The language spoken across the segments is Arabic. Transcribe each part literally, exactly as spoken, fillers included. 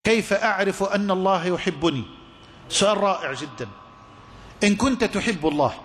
كيف أعرف أن الله يحبني؟ سؤال رائع جدا. إن كنت تحب الله،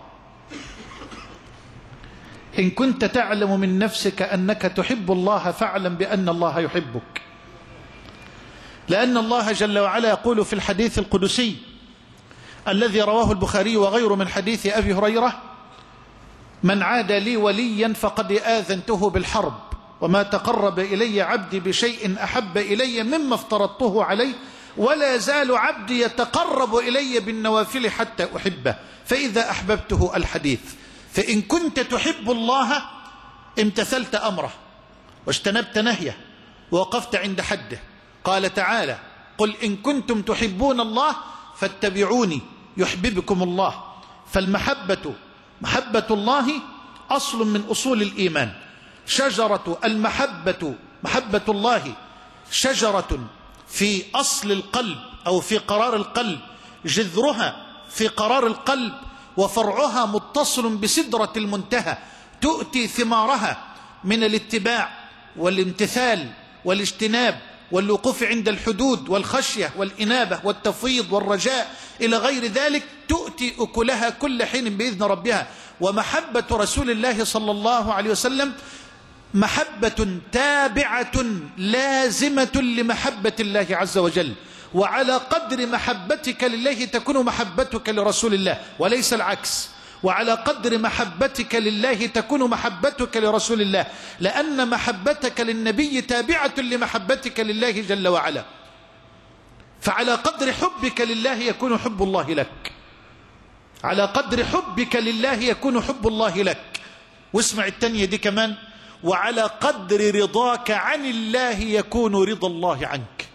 إن كنت تعلم من نفسك أنك تحب الله فاعلم بأن الله يحبك، لأن الله جل وعلا يقول في الحديث القدسي الذي رواه البخاري وغيره من حديث أبي هريرة: من عاد لي وليا فقد آذنته بالحرب، وما تقرب إلي عبدي بشيء أحب إلي مما افترضته عليه، ولا يزال عبدي يتقرب إلي بالنوافل حتى أحبه، فإذا أحببته. الحديث. فإن كنت تحب الله امتثلت أمره واجتنبت نهيه ووقفت عند حده. قال تعالى: قل إن كنتم تحبون الله فاتبعوني يحببكم الله. فالمحبة محبة الله أصل من أصول الإيمان. شجرة المحبة محبة الله شجرة في أصل القلب أو في قرار القلب، جذرها في قرار القلب وفرعها متصل بسدرة المنتهى، تؤتي ثمارها من الاتباع والامتثال والاجتناب والوقوف عند الحدود والخشية والإنابة والتفويض والرجاء إلى غير ذلك، تؤتي أكلها كل حين بإذن ربها. ومحبة رسول الله صلى الله عليه وسلم محبة تابعة لازمة لمحبة الله عز وجل، وعلى قدر محبتك لله تكون محبتك لرسول الله وليس العكس، وعلى قدر محبتك لله تكون محبتك لرسول الله، لأن محبتك للنبي تابعة لمحبتك لله جل وعلا. فعلى قدر حبك لله يكون حب الله لك، على قدر حبك لله يكون حب الله لك. واسمع التانية دي كمان: وعلى قدر رضاك عن الله يكون رضا الله عنك.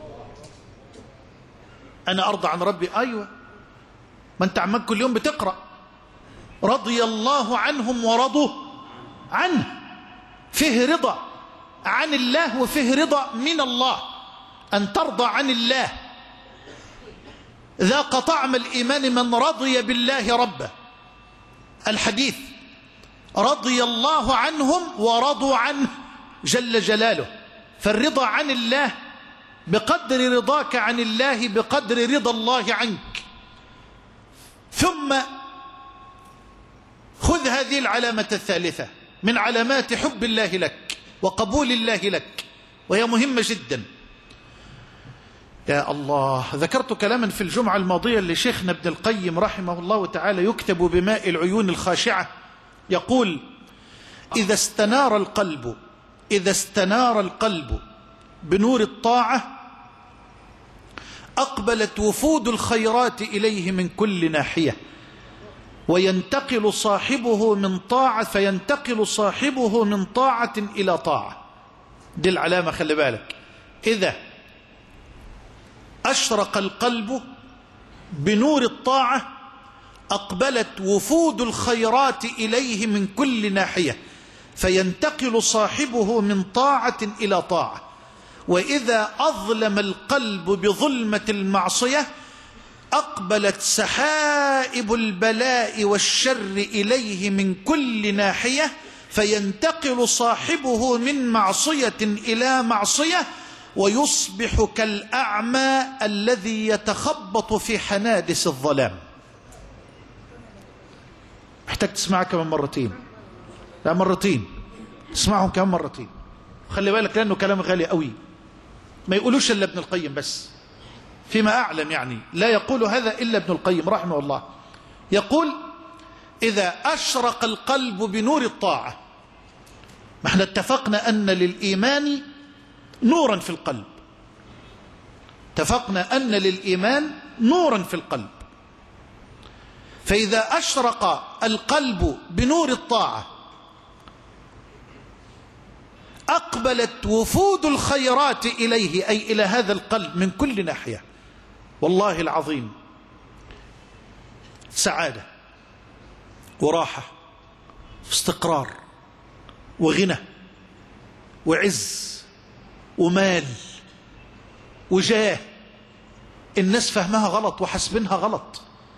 أنا أرضى عن ربي، أيوة، ما أنت عمال كل يوم بتقرأ رضي الله عنهم ورضوا عنه، فيه رضا عن الله وفيه رضا من الله. أن ترضى عن الله ذاق طعم الإيمان من رضي بالله ربه. الحديث: رضي الله عنهم ورضوا عنه جل جلاله. فالرضا عن الله بقدر رضاك عن الله بقدر رضا الله عنك. ثم خذ هذه العلامة الثالثة من علامات حب الله لك وقبول الله لك، وهي مهمة جدا. يا الله، ذكرت كلاما في الجمعة الماضية لشيخنا ابن القيم رحمه الله تعالى يكتب بماء العيون الخاشعة، يقول: إذا استنار القلب إذا استنار القلب بنور الطاعة أقبلت وفود الخيرات إليه من كل ناحية، وينتقل صاحبه من طاعة فينتقل صاحبه من طاعة إلى طاعة. دي العلامة، خلي بالك. إذا أشرق القلب بنور الطاعة أقبلت وفود الخيرات إليه من كل ناحية فينتقل صاحبه من طاعة إلى طاعة. وإذا أظلم القلب بظلمة المعصية أقبلت سحائب البلاء والشر إليه من كل ناحية فينتقل صاحبه من معصية إلى معصية ويصبح كالأعمى الذي يتخبط في حنادس الظلام. محتاج تسمعها كمان مرتين، لا مرتين، اسمعهم كمان مرتين، خلي بالك لأنه كلام غالي قوي، ما يقولوش إلا ابن القيم بس، فيما أعلم يعني لا يقول هذا إلا ابن القيم رحمه الله. يقول: إذا أشرق القلب بنور الطاعة، ما احنا اتفقنا أن للإيمان نورا في القلب، اتفقنا أن للإيمان نورا في القلب. فإذا أشرق القلب بنور الطاعة أقبلت وفود الخيرات إليه، أي إلى هذا القلب، من كل ناحية. والله العظيم سعادة وراحة واستقرار وغنى وعز ومال وجاه. الناس فهمها غلط وحسبنها غلط.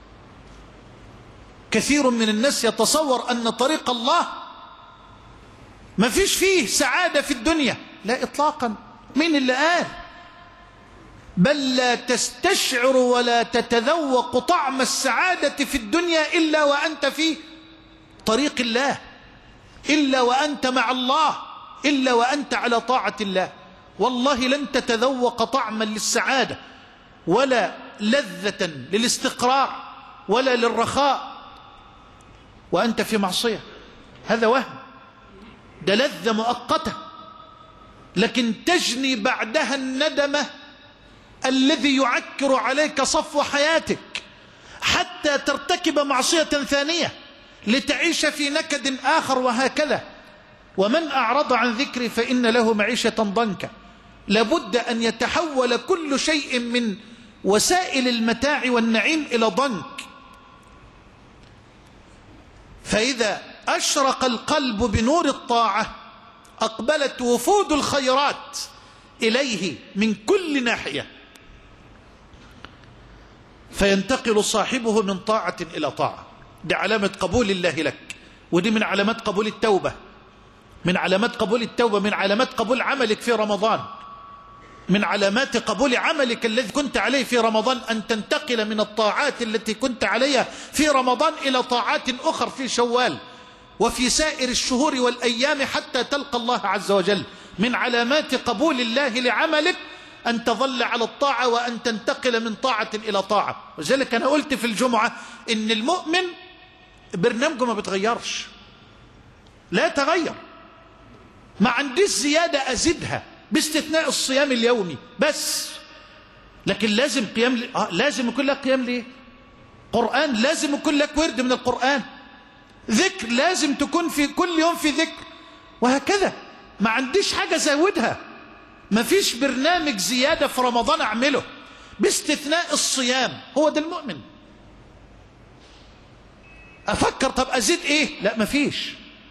كثير من الناس يتصور أن طريق الله ما فيش فيه سعادة في الدنيا. لا إطلاقا. مين اللي قال؟ بل لا تستشعر ولا تتذوق طعم السعادة في الدنيا إلا وأنت في طريق الله، إلا وأنت مع الله، إلا وأنت على طاعة الله. والله لن تتذوق طعما للسعادة ولا لذة للاستقرار ولا للرخاء وأنت في معصية. هذا وهم، ده لذة مؤقتة، لكن تجني بعدها الندمة الذي يعكر عليك صفو حياتك حتى ترتكب معصية ثانية لتعيش في نكد آخر، وهكذا. ومن أعرض عن ذكري فإن له معيشة ضنكا. لابد أن يتحول كل شيء من وسائل المتاع والنعيم إلى ضنك. فإذا أشرق القلب بنور الطاعة أقبلت وفود الخيرات إليه من كل ناحية، فينتقل صاحبه من طاعة إلى طاعة. دي علامة قبول الله لك، ودي من علامات قبول التوبة، من علامات قبول التوبة، من علامات قبول عملك في رمضان، من علامات قبول عملك الذي كنت عليه في رمضان أن تنتقل من الطاعات التي كنت عليها في رمضان إلى طاعات أخرى في شوال وفي سائر الشهور والأيام حتى تلقى الله عز وجل. من علامات قبول الله لعملك أن تظل على الطاعة وأن تنتقل من طاعة إلى طاعة. وذلك أنا قلت في الجمعة إن المؤمن برنامجه ما بتغيرش، لا تغير، ما عنديش زيادة أزيدها باستثناء الصيام اليومي بس. لكن لازم قيام ل... آه لازم يكون لك قيام ليه؟ قرآن، لازم يكون لك ورد من القرآن، ذكر لازم تكون في كل يوم في ذكر، وهكذا. ما عنديش حاجة زودها، ما فيش برنامج زيادة في رمضان أعمله باستثناء الصيام. هو ده المؤمن. أفكر طب أزيد إيه؟ لا، ما فيش.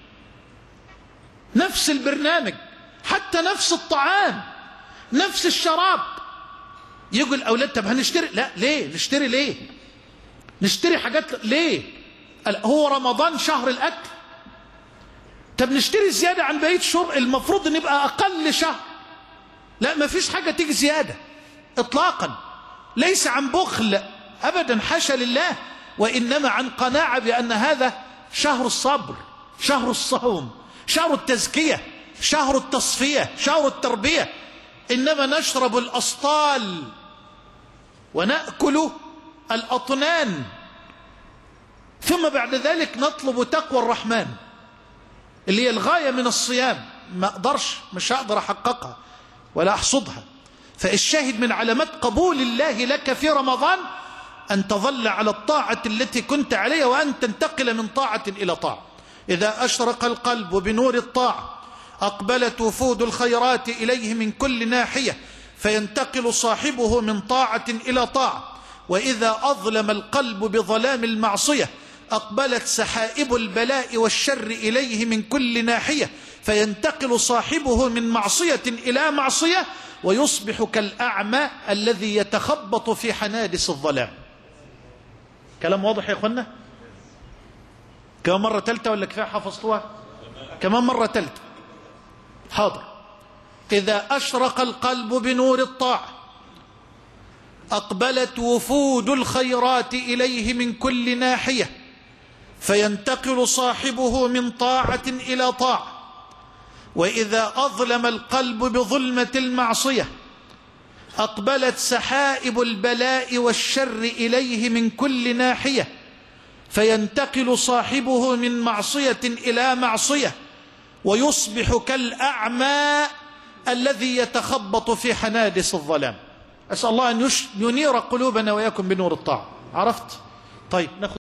نفس البرنامج، حتى نفس الطعام، نفس الشراب. يقول الأولاد طب هنشتري، لا ليه نشتري؟ ليه نشتري حاجات ليه؟ هو رمضان شهر الأكل؟ طب نشتري زيادة عن بقية الشهور؟ المفروض نبقى أقل شهر. لا، ما فيش حاجة تيجي زيادة إطلاقا، ليس عن بخل أبدا، حاشا لله، وإنما عن قناعة بأن هذا شهر الصبر، شهر الصوم، شهر التزكية، شهر التصفية، شهر التربية. إنما نشرب الأسطال ونأكل الأطنان، ثم بعد ذلك نطلب تقوى الرحمن اللي هي الغاية من الصيام. ما أقدرش، مش هقدر أحققها ولا أحصدها. فالشاهد من علامات قبول الله لك في رمضان أن تظل على الطاعة التي كنت عليها وأن تنتقل من طاعة إلى طاعة. إذا أشرق القلب بنور الطاعة أقبلت وفود الخيرات إليه من كل ناحية، فينتقل صاحبه من طاعة إلى طاعة. وإذا أظلم القلب بظلام المعصية أقبلت سحائب البلاء والشر إليه من كل ناحية، فينتقل صاحبه من معصية إلى معصية، ويصبح كالأعمى الذي يتخبط في حنادس الظلام. كلام واضح يا أخوانا؟ كمان مرة تالتة ولا كفاية حفظتوها؟ كمان مرة تالتة. حاضر. إذا أشرق القلب بنور الطاعة أقبلت وفود الخيرات إليه من كل ناحية، فينتقل صاحبه من طاعة إلى طاعة. وإذا أظلم القلب بظلمة المعصية أقبلت سحائب البلاء والشر إليه من كل ناحية، فينتقل صاحبه من معصية إلى معصية، ويصبح كالأعمى الذي يتخبط في حنادس الظلام. أسأل الله أن ينير قلوبنا وإياكم بنور الطاعة. عرفت؟ طيب ناخذ